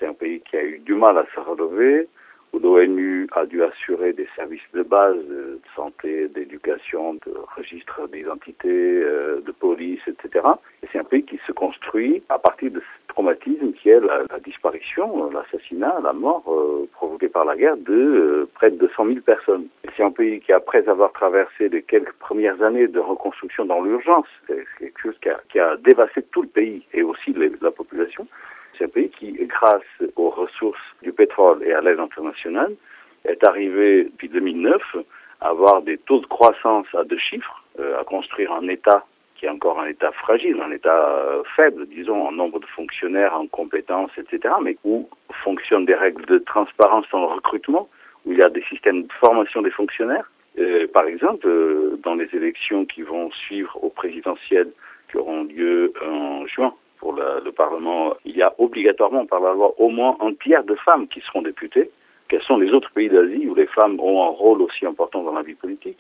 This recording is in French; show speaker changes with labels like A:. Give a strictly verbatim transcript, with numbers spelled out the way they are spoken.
A: C'est un pays qui a eu du mal à se relever, où l'ONU a dû assurer des services de base de santé, d'éducation, de registre d'identité, euh, de police, et cetera. Et c'est un pays qui se construit à partir de ce traumatisme qui est la, la disparition, l'assassinat, la mort euh, provoquée par la guerre de euh, près de deux cent mille personnes. Et c'est un pays qui, après avoir traversé les quelques premières années de reconstruction dans l'urgence, c'est quelque chose qui a, qui a dévasté tout le pays et aussi les, la population. C'est un pays qui, grâce aux ressources du pétrole et à l'aide internationale, est arrivé depuis deux mille neuf à avoir des taux de croissance à deux chiffres, euh, à construire un État qui est encore un État fragile, un État euh, faible, disons, en nombre de fonctionnaires, en compétences, et cetera, mais où fonctionnent des règles de transparence dans le recrutement, où il y a des systèmes de formation des fonctionnaires. Euh, par exemple, euh, dans les élections qui vont suivre aux présidentielles, qui auront lieu en juin, pour le, le Parlement, il y a obligatoirement par la loi au moins un tiers de femmes qui seront députées. Quels sont les autres pays d'Asie où les femmes ont un rôle aussi important dans la vie politique?